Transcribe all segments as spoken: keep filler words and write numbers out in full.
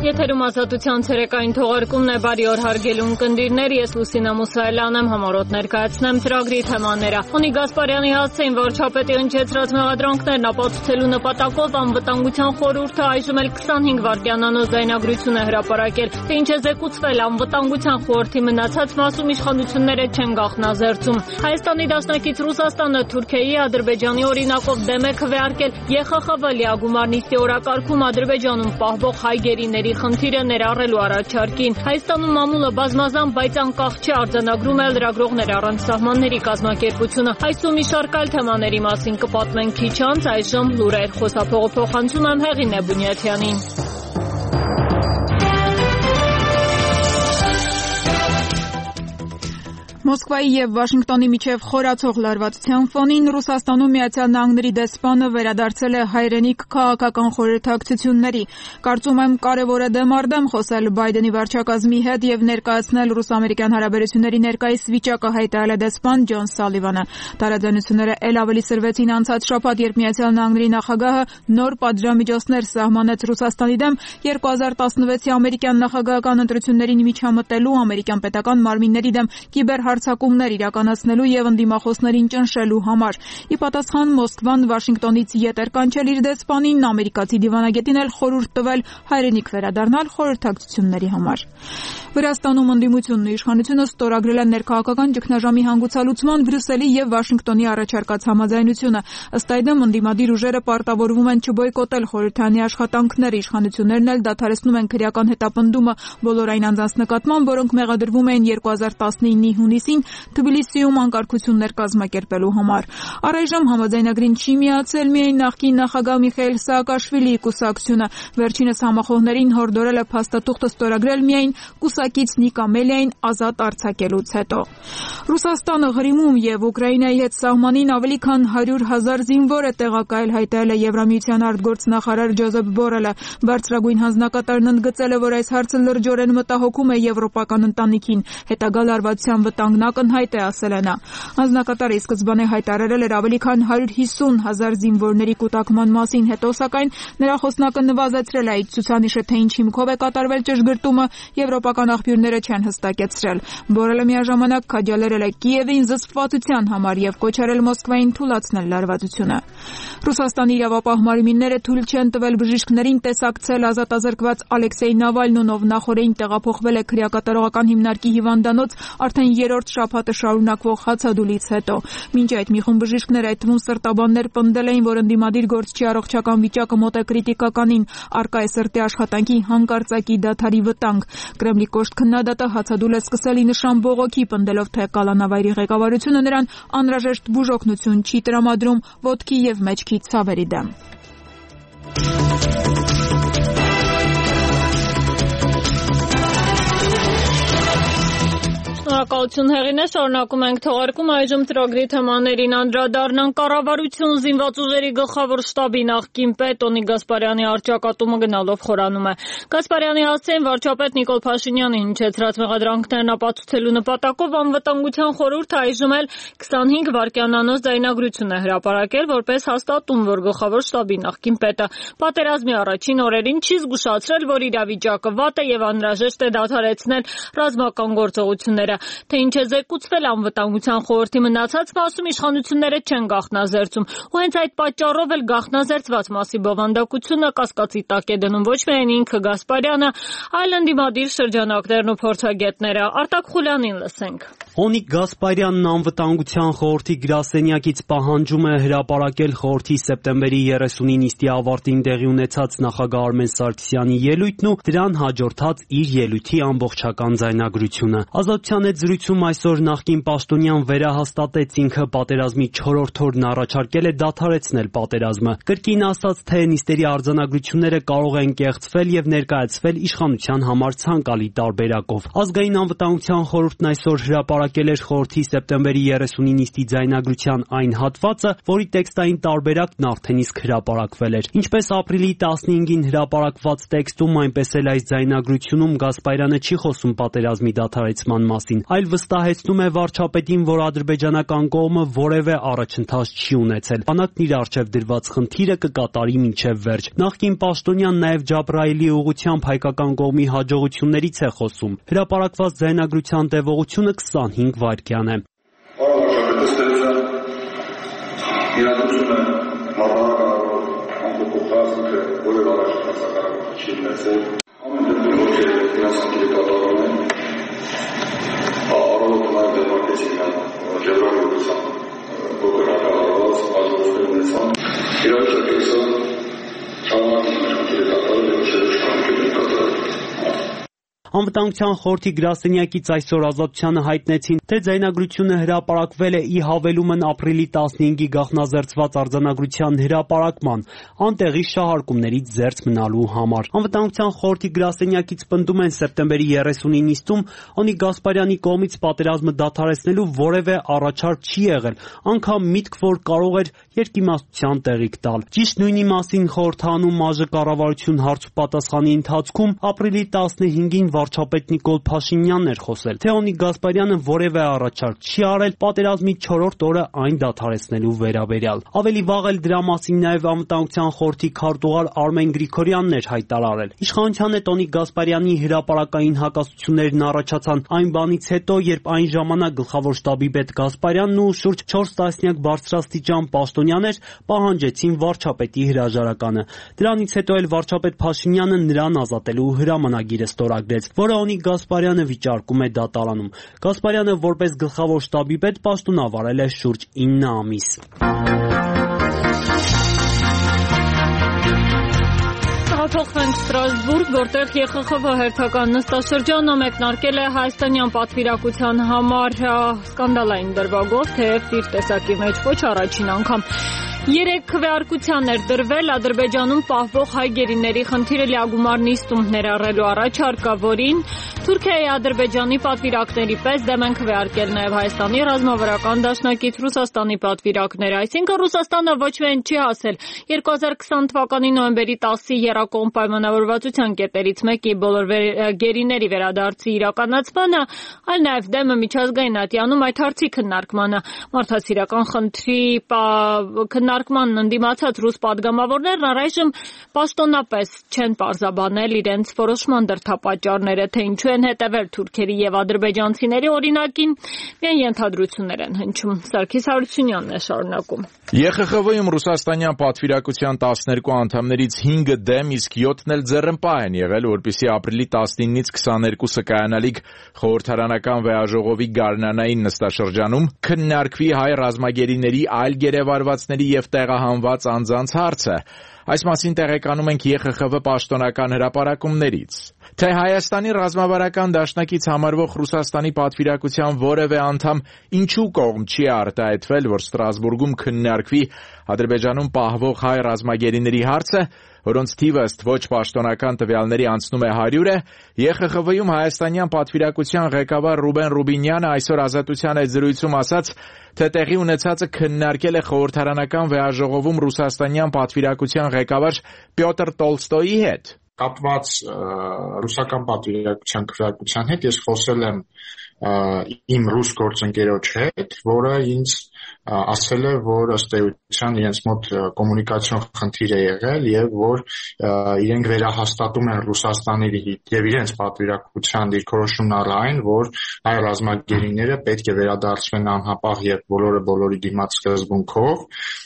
Եթերում ազատության ցերեկային թողարկումն է, բարի օր հարգելի ունկնդիրներ, ես Լուսինա Մուսայելյանն եմ, համառոտ ներկայացնեմ ծրագրի թեմաները։ Հոնիկ Գասպարյանի հասցեին վարչապետի հնչեցրած մեղադրանքներն ապացուցելու նպատակով անվտանգության խորհուրդը այժմ էլ քսանհինգ վայրկյանանոց ձայնագրություն է հրապարակել, թե ինչ է զեկուցվել անվտանգության խորհրդի մնացած մասում իշխանությունները չեն գաղտնազերծում։ Հայաստանի դաշնակից Ռուսաստանը Թուրքիայի, Ադրբեջանի օրինակով դեմ է քվեարկել Ե Խ Խ Վ լիագումար նիստի օրակարգում Ադրբեջանում պահվող հայ գերիների խնդիրը ներառելու առաջարկին։ Հայաստանում մամուլը բազմազան, բայց անկախ չէ, արձանագրում է լրագրողներ առանց սահմանների կազմակերպությունը։ Այսօր մի շարք այլ թեմաների մասին կպատմենք քիչ անց, այժմ լուրեր, խոսափողը փոխանցում եմ Հեղինե Բունյաթյանին։ Մոսկվայի և Վաշինգտոնի միջև խորացող լարվածության ֆոնին Ռուսաստանում Միացյալ Նահանգների դեսպանը վերադարձել է հայրենիք քաղաքական խորհրդակցությունների։ Կարծում եմ կարևոր է դեմ առ դեմ խոսել Բայդենի վարչակազմի հետ և ներկայացնել ռուս-ամերիկյան հարաբերությունների ներկայիս վիճակը, հայտարարել է դեսպան Ջոն Սալիվանը։ Տարաձայնությունները էլ ավելի սրվեցին անցած շաբաթ, երբ Միացյալ Նահանգների նախագահը նոր պատժամիջոցներ սահմանեց Ռուսաստանի դեմ երկու հազար տասնվեցի ամերիկյան նախագահական ընտրություններին միջամտելու, ամերիկյան պետական մարմինների դեմ կիբեր հարձակումներ իրականացնելու և ընդդիմախոսներին ճնշելու համար։ Ի պատասխան Մոսկվան Վաշինգտոնից ետ էր կանչել իր դեսպանին, ամերիկացի դիվանագետին էլ խորհուրդ տվել հայրենիք վերադառնալ խորհրդակցությունների համար։ Վրաստանում ընդդիմությունն ու իշխանությունը ստորագրել են ներքաղաքական ճգնաժամի հանգուցալուծման Բրյուսելի և Վաշինգտոնի առաջարկած համաձայնությունը։ Ըստ այդմ ընդդիմադիր ուժերը պարտավորվում են չբոյկոտել խորհրդարանի աշխատանքները, իշխանություններն էլ դադարեցնում են քրեական հետապնդումը բոլոր այն անձանց նկատմամբ, որոնք մեղադրվում էին երկու հազար տասնինի հունիսին Թբիլիսիում անկարգություններ կազմակերպելու համար։ Առայժմ համաձայնագրին չի միացել միայն նախկին նախագահ Միխայիլ Սաակաշվիլիի կուսակցությունը։ Վերջինս համախոհներին հորդորել է փաստաթուղթը ստորագրել միայն կուսակից Նիկ Ամելիային ազատ արձակելուց հետո։ Ռուսաստանը Ղրիմում և Ուկրաինայի հետ սահմանին ավելի քան հարյուր հազար զինվոր է տեղակայել, հայտարարել է Եվրամիության արտգործնախարար Ջոզեփ Բորելը։ Բարձրագույն հանձնակատարն ընդգծել է, որ այս հարցը լրջորեն մտահոգում է եվրոպական ընտանիքին։ Հետագա լարվածության վտանգն ակնհայտ է, ասել է նա։ Հանձնակատարը ի սկզբանե հայտարարել էր ավելի քան հարյուր հիսուն հազար զինվորների կուտակման մասին, հետո սակայն նրա խոսնակը նվազեցրել է այդ ցուցանիշը, թե ինչ հիմքով է կատարվել ճշգրտումը, եվրոպական աղբյուրները չեն հստակեցրել։ Բորելը միաժամանակ քաջալերել է Կիևին զսպվածության համար և կոչ արել Մոսկվային թուլացնել լարվածությունը։ Ռուսաստանի իրավապահ մարմինները թույլ չեն տվել բժիշկներին տեսակցել ազատազրկված Ալեքսեյ Նավալնուն, ով նախորդին տեղափոխվել է քրեակատարողական հիմնարկի հիվանդանոց արդեն երրորդ շաբաթը շարունակվող հացադուլից հետո։ Մինչ այդ մի խումբ բժիշկներ, այդ թվում սրտաբաններ, պնդել էին, որ ընդդիմադիր գործչի առողջական վիճակը մոտ է կրիտիկականին, առկա է սրտի աշխատանքի հանկարծակի դադարի վտանգ։ Կրեմլի կոշտ քննադատը հացադուլ է սկսել ի նշան բողոքի, պնդելով, թե կալանավայրի ղեկավարությունը նրան անհրաժեշտ բուժօգնություն չի տրամադրում ոտքի և մեջքի ցավերի դեմ։ Շնորհակալություն Հեղինե, շարունակում ենք թողարկումը, այժմ ծրագրի թեմաներին անդրադառնանք։ Կառավարություն զինված ուժերի գլխավոր շտաբի նախկին պետ Հոնիկ Գասպարյանի առճակատումը գնալով խորանում է։ Գասպարյանի հասցեին վարչապետ Նիկոլ Փաշինյանի հնչեցրած մեղադրանքներն ապացուցելու նպատակով անվտանգության խորհուրդը այժմ էլ քսանհինգ վայրկյանանոց ձայնագրություն է հրապարակել, որպես հաստատում, որ գլխավոր շտաբի նախկին պետը պատերազմի առաջին օրերին չի զգուշացրել, որ իրավիճակը վատ է և անհրաժեշտ է դադարեցնել ռազմական գործողությունները։ Թե ինչ է զեկուցվել անվտանգության խորհրդի մնացած մասում իշխանությունները չեն գաղտնազերծում, ու հենց այդ պատճառով էլ գաղտնազերծված մասի բովանդակությունը կասկածի տակ է դնում ոչ միայն ինքը Գասպարյանը, այլ ընդդիմադիր շրջանակներն ու փորձագետները։ Արտակ Խուլյանին լսենք։ Հոնիկ Գասպարյանն անվտանգության խորհրդի գրասենյակից պահանջում է հրապարակել խորհրդի սեպտեմբերի երեսունի նիստի ավարտին տեղի ունեցած նախագահ Արմեն Սարգսյանի ելույթն ու դրան հաջորդած իր ելույթի ամբողջական ձայնագրությունը։ Ազատության հետ զրույցում այսօր նախկին պաշտոնյան վերահաստատեց, ինքը պատերազմի չորրորդ օրն առաջարկել է դադարեցնել պատերազմը։ Կրկին ասաց, թե նիստերի արձանագրությունները կարող են կեղծվել և ներկայացվել իշխանության համար ցանկալի տարբերակով։ Ազգային անվտանգության խորհուրդն այսօր հրապարակել էր խորհրդի սեպտեմբերի երեսունի նիստի ձայնագրության այն հատվածը, որի տեքստային տարբերակն արդեն իսկ հրապարակվել էր։ Ինչպես ապրիլի տասնհինգին հրապարակված տեքստում, այնպես էլ այս ձայնագրությունում Գասպարյանը չի խոսում պատերազմի դադարեցման մասին, այլ վստահեցնում է վարչապետին, որ ադրբեջանական կողմը որևէ առաջընթաց չի ունեցել։ Բանակն իր առջև դրված խնդիրը կկատարի մինչև վերջ։ Նախկին պաշտոնյան նաև Ջաբրայելի ուղղությամբ հայկական կողմի հաջողություններից է խոսում։ Հրապարակված ձայնագրության տևողությունը քսանհինգ վայրկյան է։ Անվտանգության խորհրդի գրասենյակից այսօր Ազատությանը հայտնեցին, թե ձայնագրությունը հրապարակվել է ի հավելումն ապրիլի տասնհինգի գաղտնազերծված արձանագրության հրապարակման, անտեղի շահարկումներից զերծ մնալու համար։ Անվտանգության խորհրդի գրասենյակից պնդում են սեպտեմբերի երեսունի նիստում Օնիկ Գասպարյանի կողմից պատերազմը դադարեցնելու որևէ առաջարկ չի եղել, անգամ միտք, որ կարող էր երկիմաստության տեղիք տալ։ Ճիշտ նույնի մասին խորհրդանում ՄԱԺ կառավարություն հարց ու պատասխանի ընթացքում ապրիլի տասնհինգին վարչապետ Նիկոլ Փաշինյանն էր խոսել, թե Օնիկ Գասպարյանը որևէ առաջարկ չի արել պատերազմի չորրորդ օրը այն դադարեցնելու վերաբերյալ։ Ավելի վաղ էլ դրա մասին նաև Անվտանգության խորհրդի քարտուղար Արմեն Գրիգորյանն էր հայտարարել։ Իշխանության հետ Օնիկ Գասպարյանի հրապարակային հակասություններն առաջացան այն բանից հետո, երբ այն ժամանակ գլխավոր շտաբի պետ Գասպարյանն ու շուրջ չորս տասնյակ բարձրաստիճան պաշտոնյաներ պահանջեցին վարչապետի հրաժարականը։ Դրանից հետո էլ վարչապետ Փաշինյանը նրան ազատելու հրամանագիրը ստորագրեց, որը Օնիկ Գասպարյանը վիճարկում է դատարանում։ Գասպարյանը որպես գլխավոր շտաբի պետ պաշտոնավարել է շուրջ ինը ամիս։ Փոխվենք Ստրասբուրգ, որտեղ ԵԽԽՎ հերթական նստաշրջանը մեկնարկել է հայաստանյան պատվիրակության համար սկանդալային դրվագով, թեև իր տեսակի մեջ ոչ առաջին անգամ։ Երեք քվեարկության էր դրվել Ադրբեջանում պահվող հայ գերիների խնդիրը լիագումար նիստում ներառելու առաջարկը, որին Թուրքիայի Ադրբեջանի պատվիրակների պես դեմ են քվեարկել նաև Հայաստանի ռազմավարական դաշնակից Ռուսաստանի պատվիրակները։ Այսինքն Ռուսաստանը ոչ միայն չի հասել երկու հազար քսան թվականի նոյեմբերի տասի եռակողմ պայմանավորվածության կետերից մեկի բոլոր գերիների վերադարձի իրականացմանը, այլ նաև դեմ է միջազգային ատյանում այդ հարցի քննարկմանը։ Մարդասիրական խնդրի քննարկմանն ընդդիմացած ռուս պատգամավորներն առայժմ պաշտոնապես չեն պարզաբանել իրենց որոշման դրդապատճառները, թե ինչու են հետևել թուրքերի եւ ադրբեջանցիների օրինակին, միայն ենթադրություններ են հնչում։ Սարգիս Հարությունյանն է շարունակում։ ԵԽԽՎ-ում ռուսաստանյան պատվիրակության տասներկու անդամներից հինգը դեմ, իսկ յոթն էլ ձեռնպահ են եղել, որպեսզի ապրիլի տասնինից քսաներկուսը կայանալիք խորհրդարանական վեաժողովի գարնանային նստաշրջանում քննարկվի հայ ռազմագերիների այլ գերեվարվածների եւ տեղահանված անձանց հարցը։ Այս մասին տեղեկանում ենք ԵԽԽՎ պաշտոնական հրապարակումներից։ Թե Հայաստանի ռազմավարական դաշնակից համարվող Ռուսաստանի պատվիրակության որևէ անդամ ինչու կողմ չի արտահայտվել, որ Ստրասբուրգում քննարկվի Ադրբեջանում պահվող հայ ռազմագերիների հարցը, որոնց թիվը ըստ ոչ պաշտոնական տվյալների անցնում է հարյուրը, ԵԽԽՎ-ում հայաստանյան պատվիրակության ղեկավար Ռուբեն Ռուբինյանը այսօր Ազատության այդ զրույցում ասաց, թե տեղի ունեցածը քննարկել է խորհրդարանական վեաժողովում ռուսաստանյան պատվիրակության ղեկավար Պյոտր Տոլստոյի հետ։ Կապված ռուսական պատվիրակության քվեարկության հետ ես խոսել եմ իմ ռուս գործընկերոջ հետ, որը ինձ ասել է, որ ըստ էության իրենց մոտ կոմունիկացիոն խնդիր է եղել եւ որ իրենք վերահաստատում են Ռուսաստանի եւ իրենց պատվիրակության դիրքորոշումն առ այն, որ հայ ռազմագերիները պետք է վերադարձվեն անհապաղ եւ բոլորը բոլորի դիմաց սկզբունքով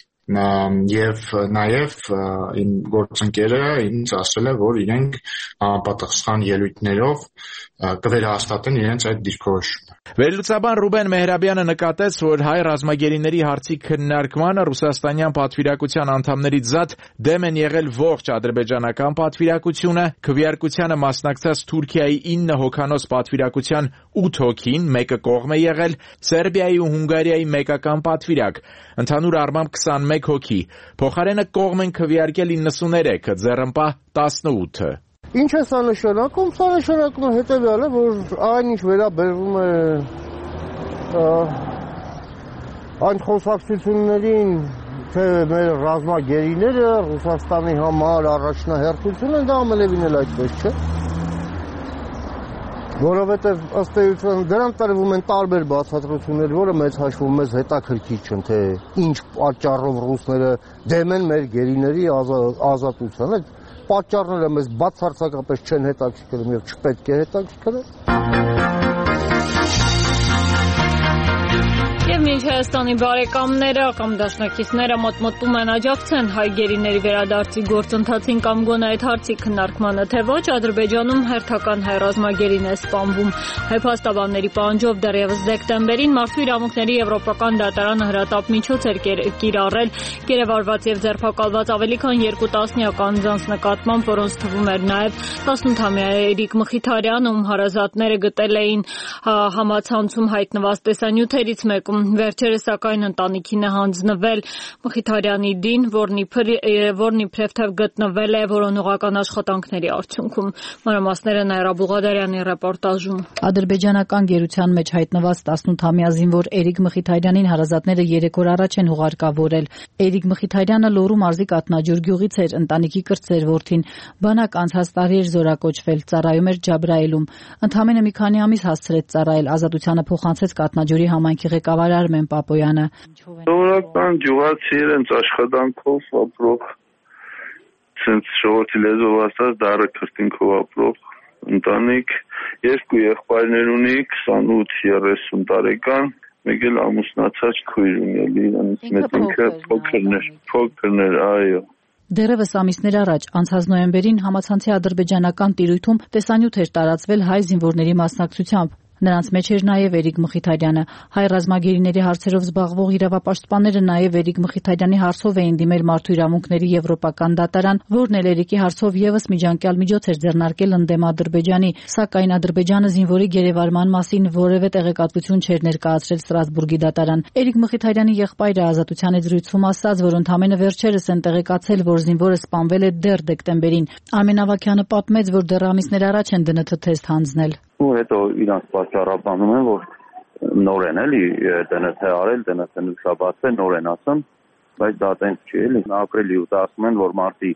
եւ նաեւ իմ գործընկերը ինձ ասել է, որ իրենք համապատասխան ելույթներով կվերահաստատեն իրենց այդ դիրքորոշումը։ Վերլուծաբան Ռուբեն Մեհրաբյանը նկատեց, որ հայ ռազմագերիների հարցի քննարկմանը ռուսաստանյան պատվիրակության անդամներից զատ դեմ են եղել ողջ ադրբեջանական պատվիրակությունը, քվեարկությանը մասնակցած Թուրքիայի ինը հոգանոց պատվիրակության ութ հոգին, մեկը կողմ է եղել, Սերբիայի ու Հունգարիայի մեկական պատվիրակ, ընդհանուր առմամբ քսանմեկ հոգի, փոխարենը կողմ են քվեարկել իննսուներեքը, ձեռնպահ տասնութը։ Ինչ է սա նշանակում, սա նշանակում է հետևյալը, որ այն ինչ վերաբերվում է այն խոսակցություններին, թե մեր ռազմագերիները Ռուսաստանի համար առաջնահերթություն են, դա ամենևին էլ այդպես չէ։ Որովհետև ըստ էության դրան տրվում են տարբեր բացատրություններ, որը մեծ հաշվում մեզ հետաքրքիր չեն, թե ինչ պատճառով ռուսները դեմ են մեր գերիների ազատությանը։ Պատճառները մեզ բացարձակապես չեն հետաքրքրում եւ չպետք է հետաքրքրեն։ Եվ մինչ Հայաստանի բարեկամները կամ դաշնակիցները մոտմոտում են աջակցեն հայ գերիների վերադարձի գործընթացին կամ գոնե այդ հարցի քննարկմանը, թե ոչ, Ադրբեջանում հերթական հայ ռազմագերին է սպանվում։ Հայ փաստաբանների պահանջով դեռևս դեկտեմբերին Մարդու իրավունքների եվրոպական դատարանը հրատապ միջոց էր կիրառել գերեվարված եւ ձերբակալված ավելի քան երկու տասնյակ անձանց նկատմամբ, որոնց թվում էր նաեւ տասնութամյա Էրիկ Մխիթարյանը, ում հարազատները գտել էին համացանցում հայտնված տեսանյութերից մեկում։ Վերջերս սակայն ընտանիքին է հանձնվել Մխիթարյանի դին, որն իբրև թե գտնվել է որոնողական աշխատանքների արդյունքում։ Մանրամասները Նաիրա Բուղադարյանի ռեպորտաժում։ Ադրբեջանական գերության մեջ հայտնված տասնութամյա զինվոր Էրիկ Մխիթարյանին հարազատները երեք օր առաջ են հուղարկավորել։ Էրիկ Մխիթարյանը Լոռու մարզի Կատնաջուր գյուղից էր, ընտանիքի կրտսեր որդին։ Բանակ անցած տարի էր զորակոչվել, ծառայում էր Ջաբրայելում։ Ընդամենը մի քանի ամիս հասցրեց ծառայել, ազատությանը փոխանցեց Կատնաջուրի համայնքի ղեկավար Արմեն Պապոյանը։ Սովորական գյուղացի իրենց աշխատանքով ապրող, ցենց շողոցի լեզվով ասած դառը քրտինքով ապրող ընտանիք, երկու եղբայրներ ունի, քսանութ երեսուն տարեկան, մեկ էլ ամուսնացած քույր ունի, իրանից մեծ ինքը փոքրներ, փոքրներ, այո։ Դեռևս ամիսներ առաջ, անցած նոյեմբերին համացանցի ադրբեջանական տիրույթում տեսանյութ էր տարածվել հայ զինվորների մասնակցությամբ։ Նրանց մեջ էր նաև Էրիկ Մխիթարյանը։ Հայ ռազմագերիների հարցերով զբաղվող իրավապաշտպանները նաև Էրիկ Մխիթարյանի հարցով էին դիմել Մարդու իրավունքների եվրոպական դատարան, որն էլ Էրիկի հարցով եւս միջանկյալ միջոց էր ձեռնարկել ընդդեմ Ադրբեջանի, սակայն Ադրբեջանը զինվորի գերեվարման մասին որևէ տեղեկատվություն չէր ներկայացրել Ստրասբուրգի դատարան։ Էրիկ Մխիթարյանի եղբայրը ազատության զրույցում ասաց, որ ընդամենը վերջերս են տեղեկացել, որ զինվորը սպանվել է դեռ դեկտեմբերին։ Արմեն Ավագյանը պատմեց, որ դեռ ամիսներ առաջ են դն թ թեստ հանձնել։ Ու հետո իրանց պատճառաբանում են, որ նոր են էլի դն թ արել, դն թ նշաբացել, նոր են ասում, բայց դա տենց չի էլի։ Ապրիլի ութը ասում են, որ մարտի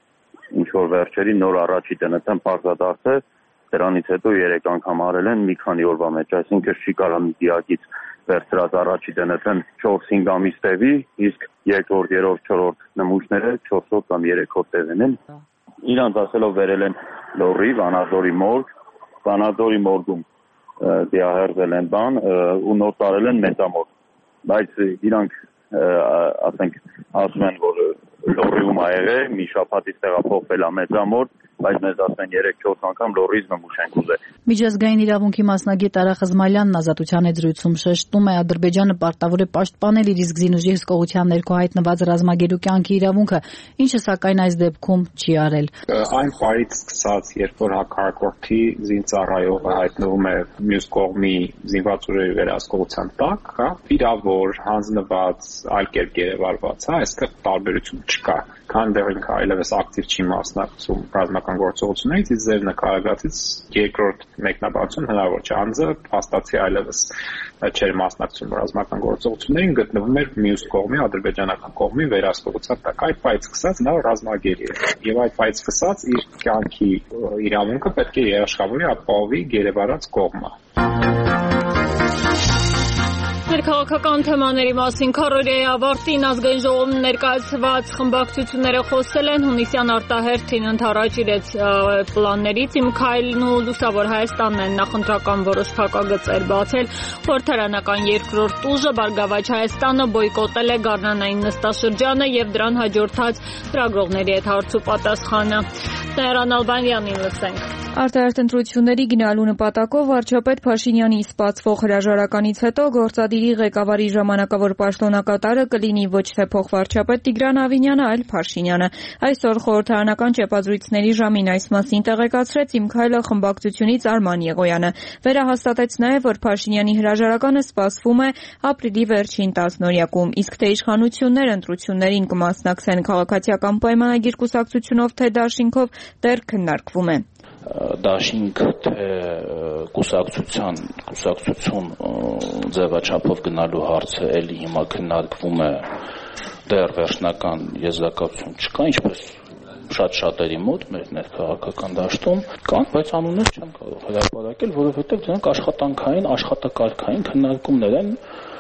ինչ որ վերջերի նոր առաջի դն թ-ն պարզադարձ է, դրանից հետո երեք անգամ արել են մի քանի օրվա մեջ, այսինքն չի կարող մի դիակից վերցրած առաջի դն թ-ն չորս-հինգ ամիս տևի, իսկ երկրորդ, երրորդ, չորրորդ նմուշները չորս օր կամ երեք օր տևեն են։ Իրանց ասելով վերել են Լոռի, Վանաձորի մորգ, Վանաձորի մորգում դիահերձել են բան ու նոր տարել են մեծամորգ, բայց իրանք ասենք ասում են, որ Լոռիում ա եղել, մի շաբաթից տեղափոխվել ա մեծամորգ, բայց մեզ ասեն երեք-չորս անգամ Լոռից նմուշ ենք ուզել։ Միջազգային իրավունքի մասնագետ Արա Խզմալյանն ազատության զրույցում շեշտում է, Ադրբեջանը պարտավոր է պաշտպանել իր իսկ զինուժի հսկողության ներքո հայտնված ռազմագերու կյանքի իրավունքը, ինչը սակայն այս դեպքում չի արել։ Այն պարից սկսած, երբ որ հակառակորդի զինծառայողը հայտնվում է մյուս կողմի զինված ուժերի վերահսկողության տակ, հա, վիրավոր, հանձնված, այլ կերպ գերեվարված, հա, այստեղ տարբերություն չկա։ Քան դեռ ինքը այլևս ակտիվ չի մասնակցում ռազմական գործողություններից, իսկ ձեր նկարագրածից երկրորդ մեկնաբանություն հնարավոր չէ։ Անձը փաստացի այլևս չէր մասնակցում ռազմական գործողություններին, գտնվում էր մյուս կողմի, ադրբեջանական կողմի վերահսկողության տակ։ Այդ պայից սկսած նա ռազմագերի է, եւ այդ պայից սկսած իր կյանքի իրավունքը պետք է երաշխավորի ապահովի գերեվարած կողմը։ Քաղաքական թեմաների մասին քառորիայի ավարտին ազգային ժողովում ներկայացված խմբակցությունները խոսել են հունիսյան արտահերթին ընդառաջ իրենց պլաններից։ Իմ քայլն ու Լուսավոր Հայաստանն են նախընտրական որոշ փակագծեր բացել։ Խորհրդարանական երկրորդ ուժը Բարգավաճ Հայաստանը բոյկոտել է Գառնանային նստաշրջանը եւ դրան հաջորդած ծրագրողների հետ հարց ու պատասխանը։ Տեհրան Ալբանյանին լսենք։ Արտահերթ ընտրությունների գնալու նպատակով վարչապետ Փաշինյանի սպասվող հրաժարականից հետո գործադիրի ղեկավարի ժամանակավոր պաշտոնակատարը կլինի ոչ թե փոխվարչապետ Տիգրան Ավինյանը, այլ Փաշինյանը։ Այսօր խորհրդարանական ճեպազրույցների ժամին այս մասին տեղեկացրեց Իմ քայլը խմբակցությունից Արման Եղոյանը։ Վերահաստատեց նաև, որ Փաշինյանի հրաժարականը սպասվում է ապրիլի վերջին տասնօրյակում, իսկ թե իշխանություններ ընտրություններին կմասնակցեն քաղաքացիական պայմանագիր կուսակցությունով թե դաշինքով դեռ քննարկվում է։ Դաշինք թե կուսակցության կուսակցություն ձևաչափով գնալու հարցը էլի հիմա քննարկվում է, դեռ վերջնական եզրակացություն չկա, ինչպես շատ շատերի մոտ մեր ներքաղաքական դաշտում կան, բայց անուններ չեմ կարող հրապարակել, որովհետև դրանք աշխատանքային, աշխատակարգային քննարկումներ են,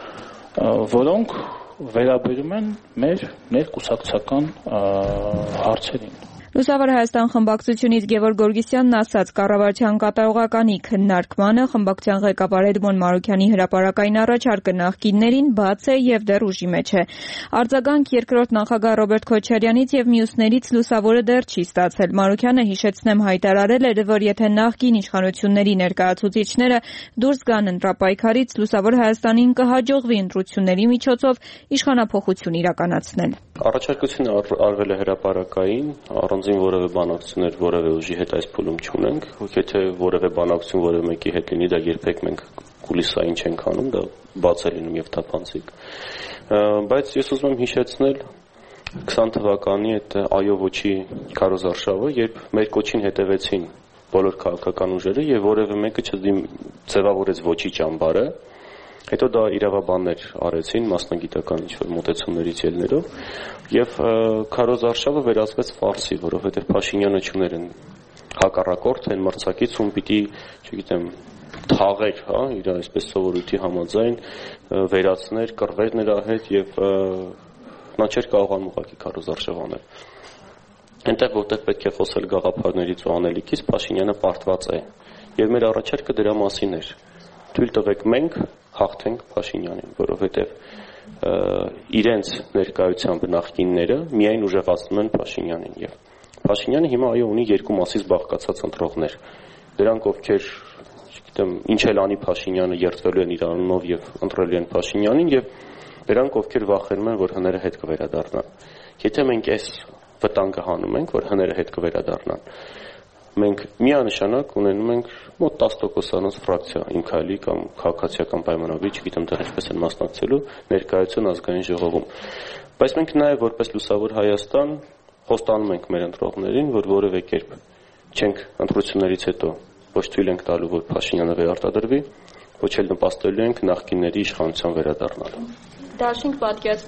որոնք վերաբերում են մեր ներկուսակցական հարցերին։ Լուսավոր Հայաստան խմբակցությունից Գևորգ Գորգիսյանն ասաց, կառավարության կատարողականի քննարկմանը խմբակցության ղեկավար Էդմոն Մարուքյանի հրապարակային առաջարկը նախկիններին բաց է եւ դեռ ուժի մեջ է։ Արձագանք երկրորդ նախագահ Ռոբերտ Քոչարյանից եւ մյուսներից լուսավորը դեռ չի ստացել։ Մարուքյանը, հիշեցնեմ, հայտարարել էր, որ եթե նախկին իշխանությունների ներկայացուցիչները դուրս գան ընտրապայքարից, Լուսավոր Հայաստանին կհաջողվի ընտրությունների միջոցով իշխանափոխություն իրականացնել։ Առաջարկությունը արվել է հրապարակային, առանձին որևէ բանակցություններ որևէ ուժի հետ այս փուլում չունենք, եթե որևէ բանակցություն որևէ մեկի հետ լինի, դա երբեք մենք կուլիսային չենք անում, դա բաց է լինում եւ թափանցիկ։ Բայց ես ուզում եմ հիշեցնել քսան թվականի այդ այո ոչի քարոզարշավը, երբ մեր կոչին հետևեցին բոլոր քաղաքական ուժերը եւ որևէ մեկը չձևավորեց ոչի ճամբարը, հետո դա իրավաբաններ արեցին մասնագիտական ինչ-որ մոտեցումներից ելնելով եւ քարոզարշավը վերածվեց ֆարսի, որովհետեւ Փաշինյանը չուներ են հակառակորդ այն մրցակից, ում պիտի, չգիտեմ, թաղեր, հա, իր այսպես սովորույթի համաձայն վերացներ, կռվեր նրա հետ եւ նա չէր կարողանում ուղղակի քարոզարշավ անել։ Այնտեղ որտեղ պետք է խոսել գաղափարներից ու անելիքից, Փաշինյանը պարտված է եւ մեր առաջարկը դրա մասին էր։ Թույլ տվեք մենք հաղթենք Փաշինյանին, որովհետև իրենց ներկայությամբ նախկինները միայն ուժեղացնում են Փաշինյանին եւ Փաշինյանը հիմա այո ունի երկու մասից բաղկացած ընտրողներ։ Դրանք ովքեր, չգիտեմ, ինչ էլ անի Փաշինյանը, երդվելու են իր անունով եւ ընտրելու են Փաշինյանին եւ դրանք ովքեր վախենում են, որ հները հետ կվերադառնան։ Եթե մենք այս վտանգը հանում ենք, որ հները հետ կվերադառնան, մենք միանշանակ ունենում ենք մոտ տասը տոկոսանոց ֆրակցիա իմ քայլի կամ քաղաքացիական պայմանագրի, չգիտեմ դեռ ինչպես են մասնակցելու ներկայություն ազգային ժողովում։ Բայց մենք նաև որպես Լուսավոր Հայաստան խոստանում ենք մեր ընտրողներին, որ որևէ կերպ չենք ընտրություններից հետո ոչ թույլ ենք տալու, որ Փաշինյանը վերարտադրվի, ոչ էլ նպաստելու ենք նախկինների իշխանության վերադառնալու։ Դաշինք պատկերացնում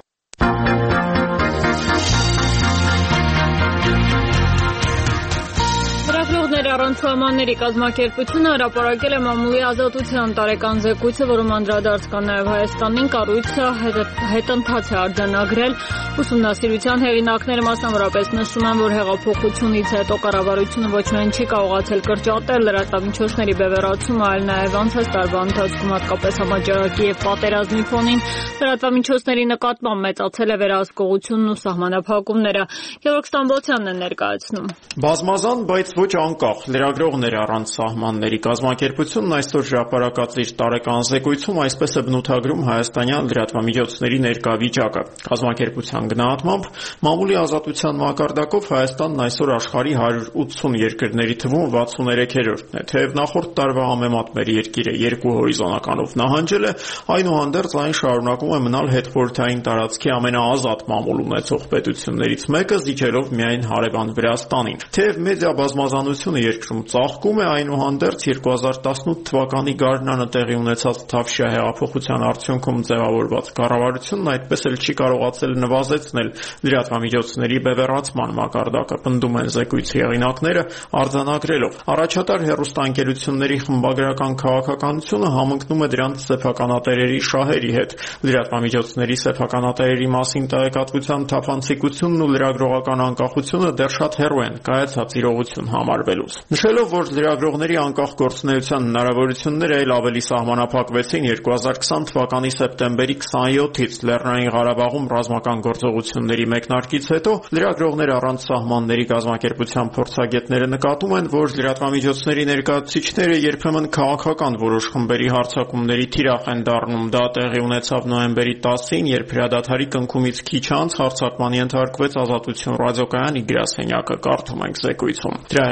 Լրագրողների առանց սահմանների կազմակերպությունը հրապարակել է մամուլի ազատության տարեկան զեկույցը, որում անդրադարձ կա նաև Հայաստանին, կառույցը հետընթաց է արձանագրել։ Ուսումնասիրության հեղինակները մասնավորապես նշում են, որ հեղափոխությունից հետո կառավարությունը ոչ միայն չի կարողացել կրճատել լրատվամիջոցների բևեռացումը, այլ նաև անցած տարվա ընթացքում հատկապես համաճարակի եւ պատերազմի ֆոնին լրատվամիջոցների նկատմամբ մեծացել է վերահսկողությունն ու սահմանափակումները։ Գևորգ Ստամբոլցյանն է ներկայացնում։ Բազմազան, բայց ոչ անկախ լրագրողներ առանց սահմանների կազմակերպությունն այսօր հրապարակած իր տարեկան զեկույցում այսպես է բնութագրում հայաստանյան լրատվամիջոցների ներկա վիճակը։ Կազմակերպության գնահատմամբ մամուլի ազատության մակարդակով Հայաստանն այսօր աշխարհի հարյուր ութսուն երկրների թվում վաթսուներեքերորդն է, թեև նախորդ տարվա համեմատ մեր երկիրը երկու հորիզոնականով նահանջել է, այնուհանդերձ այն շարունակում է մնալ հետխորհրդային տարածքի ամենաազատ մամուլ ունեցող պետություններից մեկը, զիջելով միայն հարևան Վրաստանին։ Թեև մեդիա բազմազանությունը երկրում ծաղկում է, այնուհանդերձ երկու հազար տասնութ թվականի գարնանը տեղի ունեցած Թավշյա հեղափոխության արդյունքում ձևավորված կառավարությունն այդպես էլ չի կարողացել նվազեցնել լրատվամիջոցների բևեռացման մակարդակը, պնդում են զեկույցի հեղինակները արձանագրելով։ Առաջատար հեռուստաընկերությունների խմբագրական քաղաքականությունը համընկնում է դրանց սեփականատերերի շահերի հետ։ Լրատվամիջոցների սեփականատերերի մասին տեղեկատվության թափանցիկությունն ու լրագրողական անկախությունը դեռ շատ հեռու են կայացած իրողություն համարվելուց։ Նշելով, որ լրագրողների անկախ գործունեության հնարավորությունները այլ ավելի սահմանափակվեցին երկու հազար քսան թվականի սեպտեմբերի քսանյոթից Լեռնային Ղարաբաղում ռազմական գործողությունների մեկնարկից հետո, լրագրողներ առանց սահմանների կազմակերպության փորձագետները նկատում են, որ լրատվամիջոցների ներկայացուցիչները երբեմն քաղաքական որոշ խմբերի հարձակումների թիրախ են դառնում։ Դա տեղի ունեցավ նոյեմբերի տասին, երբ հրադադարի կնքումից քիչ անց հարձակման ենթարկվեց Ազատություն ռադիոկայանի գրասենյակը, կարդում ենք զեկույցում։ Դրա հեղինակները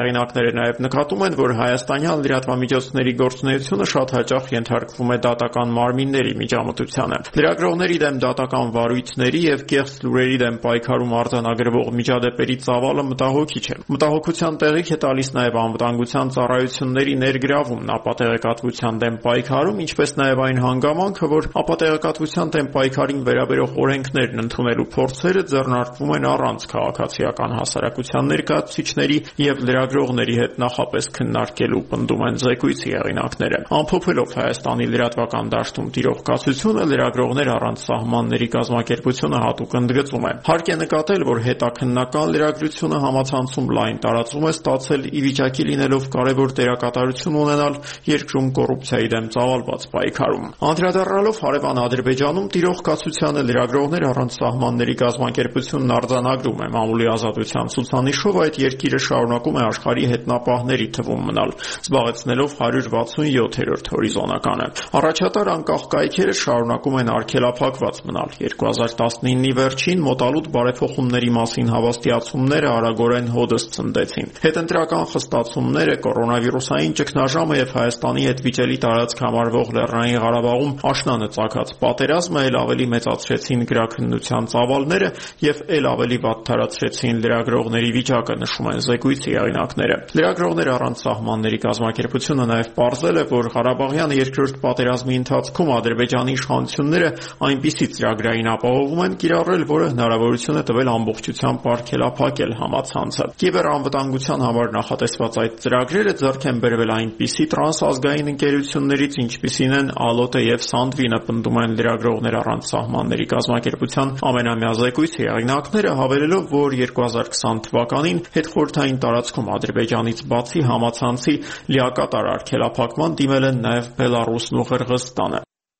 լրագրողները նաև նկատում են, որ հայաստանյան լրատվամիջոցների գործունեությունը շատ հաճախ ենթարկվում է դատական մարմինների միջամտությանը։ Լրագրողների դեմ դատական վարույթների եւ կեղծ լուրերի դեմ պայքարում արձանագրվող միջադեպերի ծավալը մտահոգիչ է։ Մտահոգության տեղիք է տալիս նաև անվտանգության ծառայությունների ներգրավումն ապատեղեկատվության դեմ պայքարում, ինչպես նաև այն հանգամանքը, որ ապատեղեկատվության դեմ պայքարին վերաբերող օրենքներն ընդունելու փորձերը ձեռնարկվում են առանց քաղաքացիական հասարակության ներկայացուցիչների եւ լրագրողների հետ նախապես քննարկելու, պնդում են զեկույցի հեղինակները։ Ամփոփելով Հայաստանի լրատվական դաշտում տիրող կացությունը, լրագրողներ առանց սահմանների կազմակերպությունը հատուկ ընդգծում է։ Հարկ է նկատել, որ հետաքննական լրագրությունը համացանցում լայն տարածում է ստացել ի վիճակի լինելով կարևոր դերակատարություն ունենալ երկրում կոռուպցիայի դեմ ծավալված պայքարում։ Անդրադառնալով հարևան Ադրբեջանում տիրող կացությանը, լրագրողներ առանց սահմանների կազմակերպությունն արձանագրում է մամուլի ազատության ցուցանիշով այդ երկիրը շարունակում է աշխարհի հետնապահների թվում մնալ, զբաղեցնելով հարյուր վաթսունյոթերորդ հորիզոնականը։ Առաջատար անկախ կայքերը շարունակում են արգելափակված մնալ։ երկու հազար տասնինի վերջին մոտալուտ բարեփոխումների մասին հավաստիացումները արագորեն հոդս ցնդեցին։ Հետընտրական խստացումները, կորոնավիրուսային ճգնաժամը եւ Հայաստանի հետ վիճելի տարածք համարվող Լեռնային Ղարաբաղում աշնանը ծագած պատերազմը ել ավելի մեծացրեցին գրաքննության ծավալները եւ ել ավելի վատթարացրեցին լրագրողների վիճակը, նշում են զեկույցի հեղինակները։ Լրագրողներ առանց սահմանների կազմակերպությունը նաեւ պարզել է, որ Ղարաբաղյան երկրորդ պատերազմի ընթացքում Ադրբեջանի իշխանությունները այնպիսի ծրագրային ապահովում են կիրառել, որը հնարավորություն է տվել ամբողջությամբ արգելափակել համացանցը։ Կիբերանվտանգության համար նախատեսված այդ ծրագրերը ձեռք են բերվել այնպիսի տրանսազգային ընկերություններից, ինչպիսին են Ալոտը եւ Սանդվինը, պնդում են լրագրողներ առանց սահմանների կազմակերպության ամենամյա զեկույցի հեղինակները, հավելելով, որ երկու հազար քսան թվականին հետխորհրդային տարածքում Ադրբեջանից բացի համացանցի լիակատար արգելափակման դիմել են նաեւ Բելառուսն ու Ղրղըզստանը։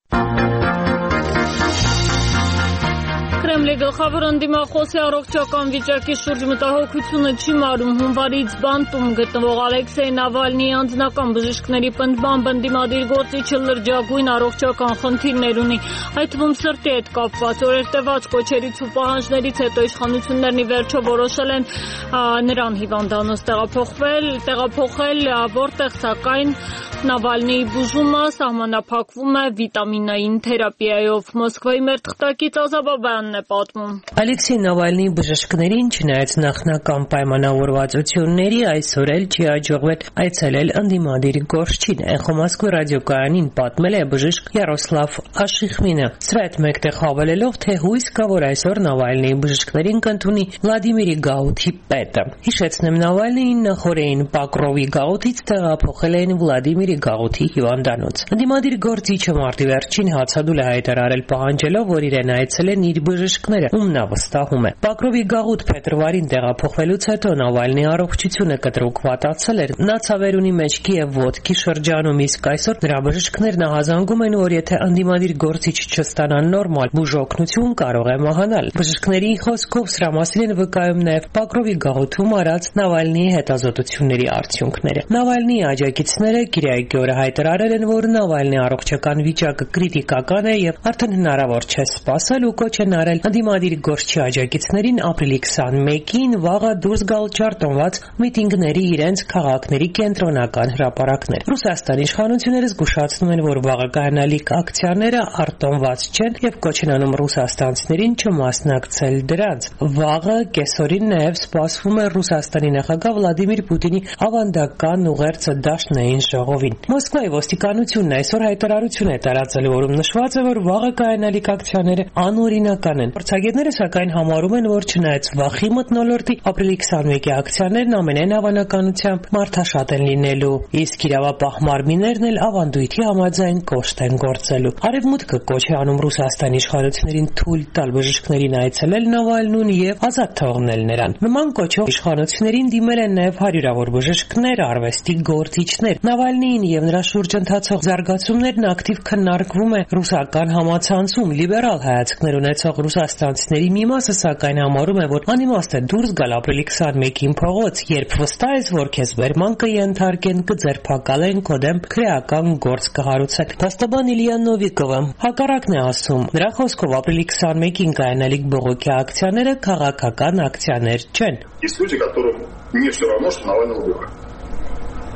Կրեմլի գլխավոր ընդդիմախոսի առողջական վիճակի շուրջ մտահոգությունը չի մարում հունվարից բանտում գտնվող Ալեքսեյ Նավալնիի անձնական բժիշկների պնդմամբ ընդդիմադիր գործիչը լրջագույն առողջական խնդիրներ ունի, այդ թվում սրտի հետ կապված։ Օրերտևած կոչերից ու պահանջներից հետո իշխանություններն ի վերջո որոշել են նրան հիվանդանոց տեղափոխվել, տեղափոխել, որտեղ սակայն Նավալնիի բուժումը սահմանափակվում է վիտամինային թերապիայով։ Մոսկվայի մեր թղթակից Ազաբաբյանն է պատմում։ Ալեքսեյ Նավալնիի բժիշկներին, չնայած նախնական պայմանավորվածությունների, այսօր էլ չի հաջողվել այցելել ընդդիմադիր գործչին, Էխո Մոսկվի ռադիոկայանին պատմել է բժիշկ Յարոսլավ Աշիխմինը։ Սրա հետ մեկտեղ հավելելով, թե հույս կա, որ այսօր Նավալնիի բժիշկներին կընդունի Վլադիմիրի Գաուտի պետը։ Հիշեցնեմ, Նավալնիին նախորդին Պակրովի Գաուտից տեղափոխել էին Վլադիմիրի Գաուտի հիվանդանոց։ Ընդդիմադիր գործիչը մարտի վերջին հացադուլ է հայտարարել, պահանջելով, որ իրեն այցելեն իր բժիշկները, ում նա վստահում է։ Պակրովի Գաուտ փետրվարին տեղափոխվելուց հետո Նավալնիի առողջությունը կտրուկ վատացել էր։ Նա ցավեր ունի մեջքի եւ ոտքի շրջանում, իսկ այսօր նրա բժիշկներն ահազանգում են, որ եթե ընդդիմադիր գործիչ չստանան նորմալ բուժօգնություն, կարող է մահանալ։ Բժիշկների խոսքով սրա մասին են վկայում նաեւ Պակրովի Գաուտում արած Նավալնիի հետազոտությունների արդյունքները։ Նավալնիի աջակիցները Կիրակի օրը հայտարարել են, որ Նավալնիի առողջական վիճակը կրիտիկական է եւ արդեն հնարավոր չէ սպասել ու կոչ են արել ընդդիմադիր գործչի աջակիցներին ապրիլի քսանմեկին վաղը դուրս գալ ջարդոնված միտինգների իրենց քաղաքների կենտրոնական հրապարակներ։ Ռուսաստանի իշխանությունները զգուշացնում են, որ վաղը կայանալիք ակցիաները արտոնված չեն եւ կոչ են անում ռուսաստանցիներին չմասնակցել դրանց։ Վաղը կեսօրին նաեւ սպասվում է Ռուսաստանի նախագահ Վլադիմիր Պուտինի ավանդական ուղերձը դաշնային ժողովին։ Մոսկվայի ոստիկանությունն այսօր հայտարարություն է տարածել, որում նշված է, որ վաղը կայանալիք ակցիաները անօրինական են։ Փորձագետները սակայն համարում են, որ չնայած վախի մթնոլորտի ապրիլի քսանմեկի ակցիաներն ամենայն հավանականությամբ մարդաշատ են լինելու, իսկ իրավապահ մարմիններն էլ ավանդույթի համաձայն կոշտ են գործելու։ Արևմուտքը կոչ է անում Ռուսաստանի իշխանություններին թույլ տալ բժիշկներին այցելել Նավալնուն եւ ազատ թողնել նրան։ Նման կոչով իշխանություններին դիմել են նաեւ հարյուրավոր բժիշկներ, արվեստի գործիչներ։ Նավալնիին եւ նրա շուրջ ընթացող զարգացումներն ակտիվ քննարկվում է ռուսական համացանցում։ Լիբերալ հայացքներ ունեցող ռուսաստանցիների մի մասը սակայն համարում է, որ անիմաստ է դուրս գալ ապրիլի քսանմեկին փողոց, երբ վստահ ես, որ քեզ բերման կենթարկեն, կձերբակալեն, քո դեմ քրեական գործ կհարուցեն։ Դաստաբան Իլիա Նովիկովը հակառակն է ասում։ Նրա խոսքով ապրիլի քսանմեկին կայանալիք բողոքի ակցիաները քաղաքական ակցիաներ չեն։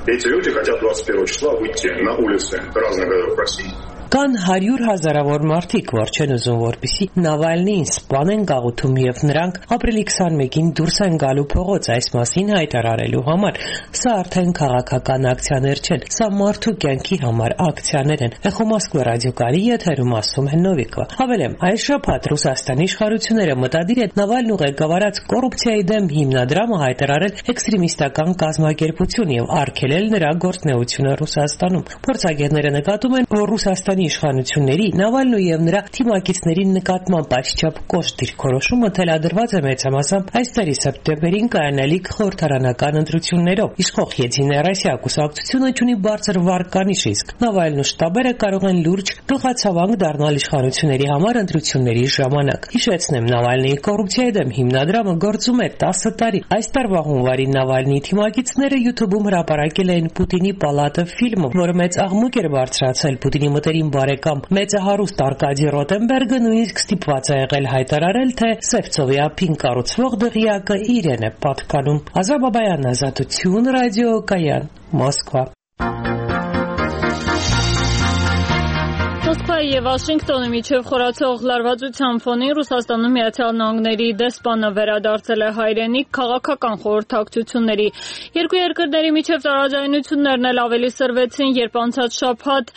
эти люди хотят двадцать первого числа выйти на улицы разных городов России. Կան հարյուր հազարավոր մարդիկ, որ չեն ուզում, որպեսզի Նավալնիին սպանեն գաղութում եւ նրանք ապրիլի քսանմեկին դուրս են գալու փողոց այս մասին հայտարարելու համար։ Սա արդեն քաղաքական ակցիաներ չեն, սա մարդու կյանքի համար ակցիաներ են։ Էխո Մոսկվա ռադիոկայանի եթերում ասում է Նովիկը։ Հավելեմ, այս շաբաթ Ռուսաստանի իշխանությունները մտադիր են Նավալնու ղեկավարած կոռուպցիայի դեմ հիմնադրամը հայտարարել էքստրեմիստական կազմակերպություն եւ արգելել նրա գործունեությունը Ռուսաստանում։ Փորձագետները նկատում են, որ Ռուսաստանի իշխանությունների Նավալնու եւ նրա թիմակիցների նկատմամբ այսչափ կոշտ դիրքորոշումը թելադրված է մեծամասամբ այս տարի սեպտեմբերին կայանալիք խորհրդարանական ընտրություններով։ Իշխող Եդինայա կուսակցությունը ունի բարձր վարկանիշ, իսկ Նավալնու շտաբերը կարող են լուրջ գլխացավանք դառնալ իշխանությունների համար ընտրությունների ժամանակ։ Հիշեցնեմ, Նավալնիի կոռուպցիայի դեմ հիմնադրամը գործում է տասը տարի։ Այս տարվա հունվարին Նավալնիի թիմակիցները YouTube-ում հրապարակել էին Պուտինի պալատը ֆիլմը, որը մեծ աղմուկ էր բարձրացել Պուտինի մտերիմ բարեկամ մեծահարուստ Արկադի Ռոտենբերգը նույնիսկ ստիպված է եղել հայտարարել, թե Սևցովի ափին կառուցվող դղյակը իրեն է պատկանում։ Ազատ Բաբայան, Ազատություն, ռադիոկայան, Մոսկվա։ Մոսկվայի եւ Վաշինգտոնի միջև խորացող լարվածության ֆոնին Ռուսաստանում Միացյալ Նահանգների դեսպանը վերադարձել է հայրենիք քաղաքական խորհրդակցությունների։ Երկու երկրների միջև տարաձայնություններն էլ ավելի սրվեցին, երբ անցած շաբաթ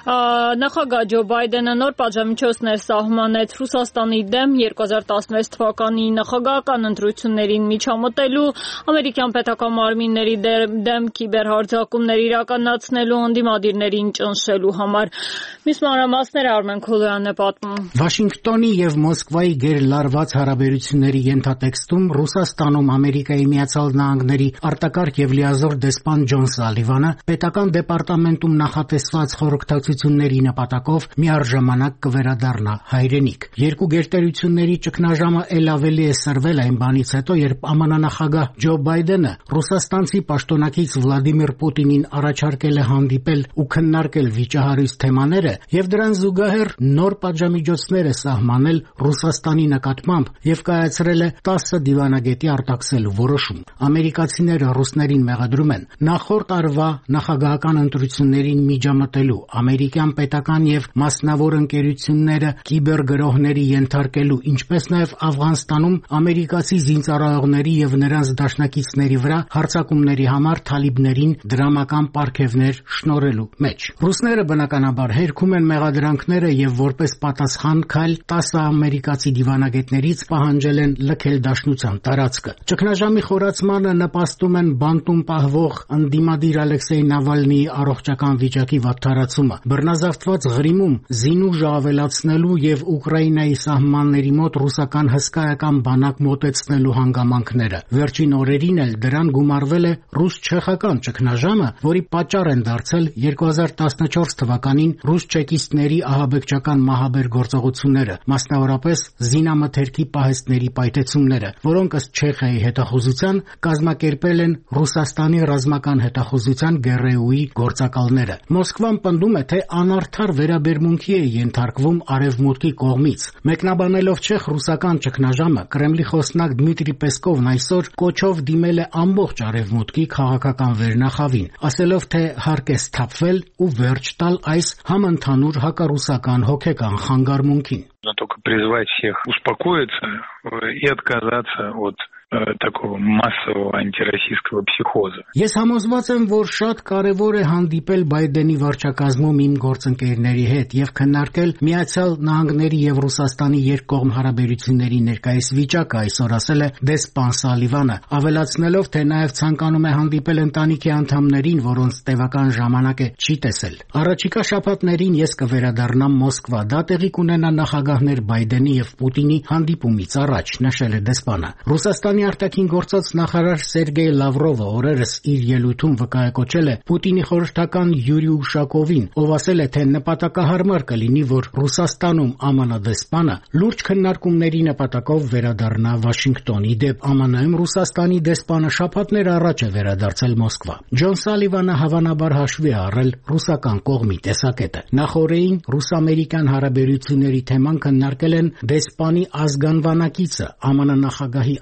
նախագահ Ջո Բայդենը նոր պատժամիջոցներ սահմանեց Ռուսաստանի դեմ երկու հազար տասնվեց թվականի նախագահական ընտրություններին միջամտելու, ամերիկյան պետական մարմինների դեմ կիբերհարձակումներ իրականացնելու, ընդդիմադիրներին ճնշելու համար։ Մյուս մանրամասները Արմեն Քոլոյանն է պատմում։ Վաշինգտոնի եւ Մոսկվայի գերլարված հարաբերությունների ենթատեքստում Ռուսաստանում Ամերիկայի Միացյալ Նահանգների արտակարգ եւ լիազոր դեսպան Ջոն Սալիվանը պետական դեպարտամենտում նախատեսված խորհրդակցությունների նպատակով միառժամանակ կվերադառնա հայրենիք։ Երկու գերտերությունների ճգնաժամը ել ավելի է սրվել այն բանից հետո, երբ ԱՄՆ նախագահ Ջո Բայդենը ռուսաստանցի պաշտոնակից Վլադիմիր Պուտինին առաջարկել է հանդիպել ու քննարկել վիճահարույց թեմաները եւ դրան զուգահեռ նոր պատժամիջոցներ է սահմանել Ռուսաստանի նկատմամբ եւ կայացրել է տասը դիվանագետի արտաքսելու որոշում։ Ամերիկացիները ռուսներին մեղադրում են նախորդ տարվա նախագահական ընտրություններին միջամտելու, ամերիկյան պետական եւ մասնավոր ընկերությունները կիբերգրոհների ենթարկելու, ինչպես նաեւ Աֆղանստանում ամերիկացի զինծառայողների եւ նրանց դաշնակիցների վրա հարձակումների համար թալիբներին դրամական պարգևներ շնորհելու մեջ։ Ռուսները բնականաբար հերքում են մեղադրանքները եւ որպես պատասխան քայլ տասը ամերիկացի դիվանագետներից պահանջել են լքել դաշնության տարածքը։ Ճգնաժամի խորացմանը նպաստում են բանտում պահվող ընդդիմադիր Ալեքսեյ Նավալնիի առողջական վիճակի վատթարացումը, բռնազավթված Ղրիմում զինուժը ավելացնելու եւ Ուկրաինայի սահմանների մոտ ռուսական հսկայական բանակ մոտեցնելու հանգամանքները։ Վերջին օրերին էլ դրան գումարվել է ռուս-չեխական ճգնաժամը, որի պատճառ են դարձել երկու հազար տասնչորս թվականին ռուս-չեկիստների ահաբեկչական մահաբեր գործողությունները, մասնավորապես զինամթերքի պահեստների պայթեցումները, որոնք ըստ Չեխիայի հետախուզության կազմակերպել են Ռուսաստանի ռազմական հետախուզության ԳՌՈՒ-ի գործակալները։ Մոսկվան պնդում է, թե անարդար վերաբերմունքի է ենթարկվում Արևմուտքի կողմից։ Մեկնաբանելով չեխ-ռուսական ճգնաժամը, Կրեմլի խոսնակ Դմիտրի Պեսկովն այսօր կոչով դիմել է ամբողջ Արևմուտքի քաղաքական վերնախավին, ասելով, թե հարկ է սթափվել ու վերջ տալ այս համընդհանուր հակառուսական հոգեկան խանգարմունքին։ Только призвать всех успокоиться и отказаться от такого массового антироссийского психоза. Ես համոզված եմ, որ շատ կարևոր է հանդիպել Բայդենի վարչակազմում իմ գործընկերների հետ եւ քննարկել Միացյալ Նահանգների եւ Ռուսաստանի երկկողմ հարաբերությունների ներկայիս վիճակը, այսօր ասել է դեսպան Սալիվանը, ավելացնելով, թե նաեւ ցանկանում է հանդիպել ընտանիքի անդամներին, որոնց տևական ժամանակ է չի տեսել։ Առաջիկա շաբաթներին ես կվերադառնամ Մոսկվա, դա տեղի կունենա նախագահներ Բայդենի եւ Պուտինի հանդիպումից առաջ, նշել է դեսպանը։ Ռուսաստանի արտաքին գործած նախարար Սերգեյ Լավրովը օրերս իր ելույթում վկայակոչել է Պուտինի խորհրդական Յուրի Ուշակովին, ով ասել է, թե նպատակահարմար կլինի, որ Ռուսաստանում ԱՄՆ դեսպանը լուրջ քննարկումների նպատակով վերադառնա Վաշինգտոն։ Ի դեպ, ԱՄՆ-ում Ռուսաստանի դեսպանը շաբաթներ առաջ է վերադարձել Մոսկվա։ Ջոն Սալիվանը հավանաբար հաշվի է առել ռուսական կողմի տեսակետը։ Նախորդին ռուս-ամերիկյան հարաբերությունների թեման քննարկել են դեսպանի ազգանվանակիցը, ԱՄՆ նախագահի ազգային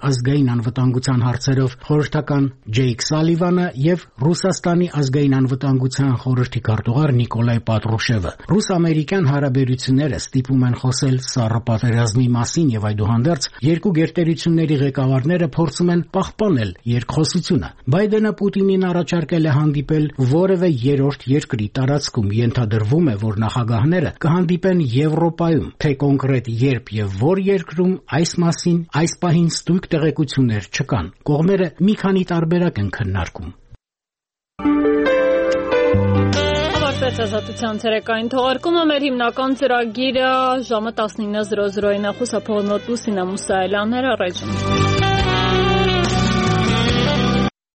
ազգային անվտանգության հարցերով խորհրդական Ջեյք Սալիվանը եւ Ռուսաստանի ազգային անվտանգության խորհրդի քարտուղար Նիկոլայ Պատրուշևը։ Ռուս-ամերիկյան հարաբերությունները ստիպում են խոսել սառը պատերազմի մասին եւ այդուհանդերձ երկու գերտերությունների ղեկավարները փորձում են պահպանել երկխոսությունը։ Բայդենը Պուտինին առաջարկել է հանդիպել որևէ երրորդ երկրի տարածքում, ենթադրվում է, որ նախագահները կհանդիպեն Եվրոպայում, թե կոնկրետ երբ եւ որ երկրում այս մասին այս պահին ստույգ տեղեկություններ չկան։ Կողմերը մի քանի տարբերակ են քննարկում։ Ազատության ցերեկային թողարկումը մեր հիմնական ծրագիրը ժամը տասնինը զրո զրոին է խուսափողնոտ Լուսինա Մուսայելյանները ռեժիմը։